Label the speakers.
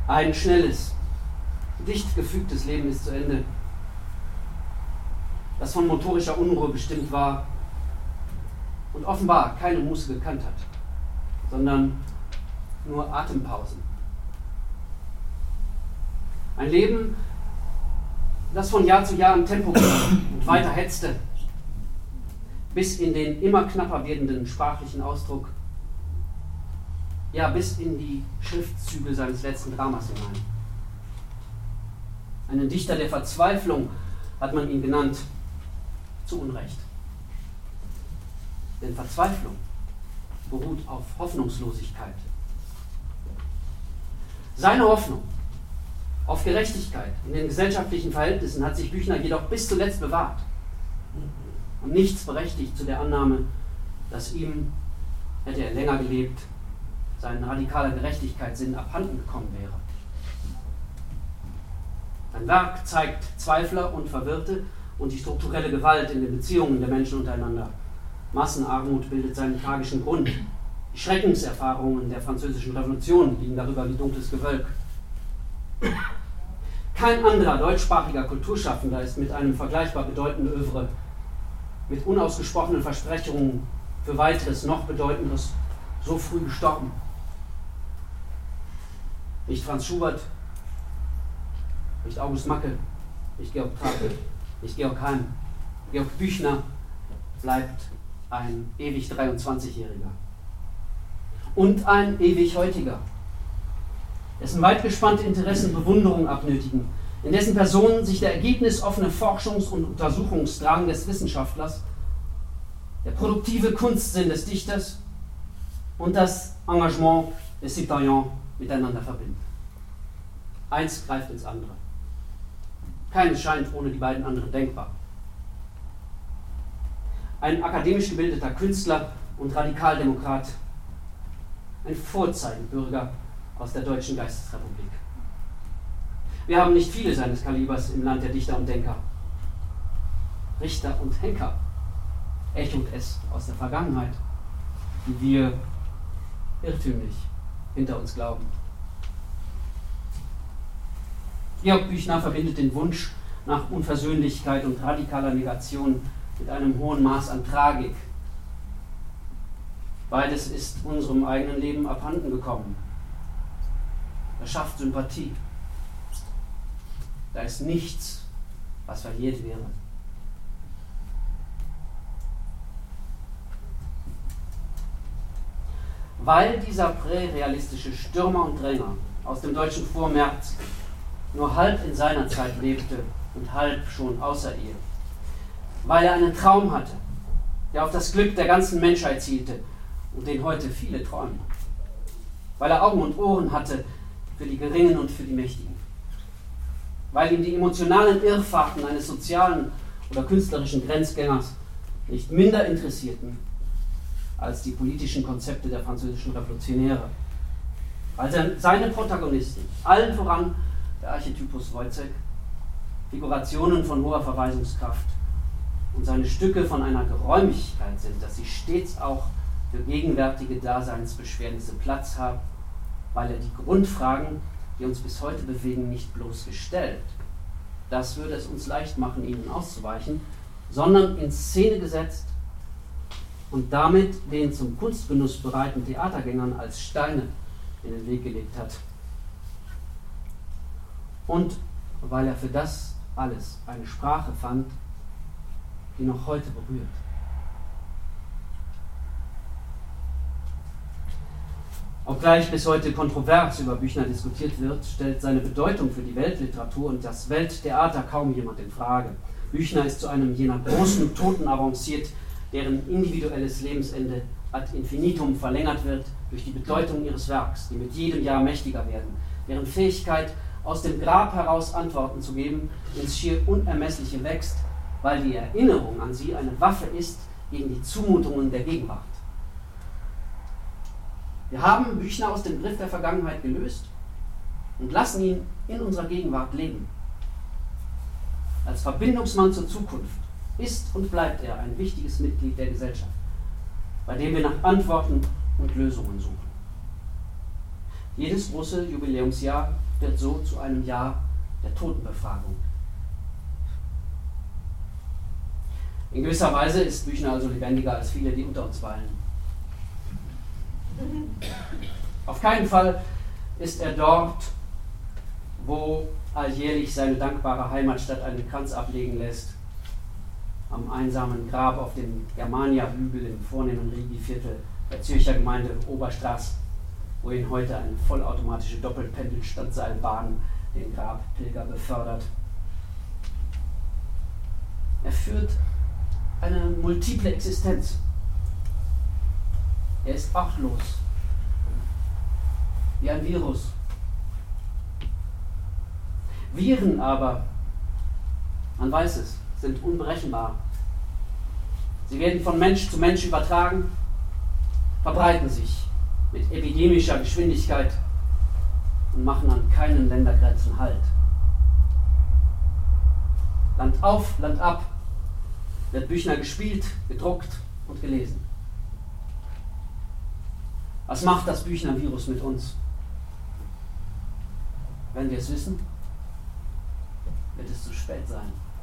Speaker 1: Ein schnelles, dicht gefügtes Leben ist zu Ende, das von motorischer Unruhe bestimmt war und offenbar keine Muße gekannt hat, sondern nur Atempausen. Ein Leben, das von Jahr zu Jahr im Tempo gewann und weiter hetzte, bis in den immer knapper werdenden sprachlichen Ausdruck, ja bis in die Schriftzüge seines letzten Dramas hinein. Einen Dichter der Verzweiflung hat man ihn genannt, zu Unrecht. Denn Verzweiflung beruht auf Hoffnungslosigkeit. Seine Hoffnung auf Gerechtigkeit in den gesellschaftlichen Verhältnissen hat sich Büchner jedoch bis zuletzt bewahrt. Und nichts berechtigt zu der Annahme, dass ihm, hätte er länger gelebt, sein radikaler Gerechtigkeitssinn abhanden gekommen wäre. Sein Werk zeigt Zweifler und Verwirrte und die strukturelle Gewalt in den Beziehungen der Menschen untereinander. Massenarmut bildet seinen tragischen Grund. Die Schreckenserfahrungen der Französischen Revolution liegen darüber wie dunkles Gewölk. Kein anderer deutschsprachiger Kulturschaffender ist mit einem vergleichbar bedeutenden Œuvre, mit unausgesprochenen Versprechungen für weiteres, noch Bedeutendes, so früh gestorben. Nicht Franz Schubert, nicht August Macke, nicht Georg Trakl, nicht Georg Heym. Georg Büchner bleibt ein ewig 23-Jähriger. Und ein ewig Heutiger, dessen weitgespannte Interessen Bewunderung abnötigen, in dessen Person sich der ergebnisoffene Forschungs- und Untersuchungsdrang des Wissenschaftlers, der produktive Kunstsinn des Dichters und das Engagement des Citoyens miteinander verbinden. Eins greift ins andere. Keines scheint ohne die beiden anderen denkbar. Ein akademisch gebildeter Künstler und Radikaldemokrat, ein Vorzeigebürger aus der Deutschen Geistesrepublik. Wir haben nicht viele seines Kalibers im Land der Dichter und Denker. Richter und Henker echot es aus der Vergangenheit, die wir irrtümlich hinter uns glauben. Georg Büchner verbindet den Wunsch nach Unversöhnlichkeit und radikaler Negation mit einem hohen Maß an Tragik. Beides ist unserem eigenen Leben abhanden gekommen. Er schafft Sympathie. Da ist nichts, was verjährt wäre. Weil dieser prärealistische Stürmer und Dränger aus dem deutschen Vormärz nur halb in seiner Zeit lebte und halb schon außer ihr. Weil er einen Traum hatte, der auf das Glück der ganzen Menschheit zielte und den heute viele träumen. Weil er Augen und Ohren hatte für die Geringen und für die Mächtigen. Weil ihm die emotionalen Irrfahrten eines sozialen oder künstlerischen Grenzgängers nicht minder interessierten als die politischen Konzepte der französischen Revolutionäre. Weil seine Protagonisten, allen voran der Archetypus Wojciech, Figurationen von hoher Verweisungskraft und seine Stücke von einer Geräumigkeit sind, dass sie stets auch für gegenwärtige Daseinsbeschwernisse Platz haben, weil er die Grundfragen, die uns bis heute bewegen, nicht bloß gestellt, das würde es uns leicht machen, ihnen auszuweichen, sondern in Szene gesetzt und damit den zum Kunstgenuss bereiten Theatergängern als Steine in den Weg gelegt hat. Und weil er für das alles eine Sprache fand, die noch heute berührt. Obgleich bis heute kontrovers über Büchner diskutiert wird, stellt seine Bedeutung für die Weltliteratur und das Welttheater kaum jemand in Frage. Büchner ist zu einem jener großen Toten avanciert, deren individuelles Lebensende ad infinitum verlängert wird durch die Bedeutung ihres Werks, die mit jedem Jahr mächtiger werden, deren Fähigkeit, aus dem Grab heraus Antworten zu geben, ins schier Unermessliche wächst, weil die Erinnerung an sie eine Waffe ist gegen die Zumutungen der Gegenwart. Wir haben Büchner aus dem Griff der Vergangenheit gelöst und lassen ihn in unserer Gegenwart leben. Als Verbindungsmann zur Zukunft ist und bleibt er ein wichtiges Mitglied der Gesellschaft, bei dem wir nach Antworten und Lösungen suchen. Jedes große Jubiläumsjahr wird so zu einem Jahr der Totenbefragung. In gewisser Weise ist Büchner also lebendiger als viele, die unter uns weilen. Auf keinen Fall ist er dort, wo alljährlich seine dankbare Heimatstadt einen Kranz ablegen lässt, am einsamen Grab auf dem Germania-Hügel im vornehmen Rigi-Viertel der Zürcher Gemeinde Oberstraß, wohin heute eine vollautomatische Doppelpendelstadtseilbahn den Grabpilger befördert. Er führt eine multiple Existenz. Er ist achtlos, wie ein Virus. Viren aber, man weiß es, sind unberechenbar. Sie werden von Mensch zu Mensch übertragen, verbreiten sich mit epidemischer Geschwindigkeit und machen an keinen Ländergrenzen Halt. Land auf, Land ab wird Büchner gespielt, gedruckt und gelesen. Was macht das Büchner-Virus mit uns? Wenn wir es wissen, wird es zu spät sein.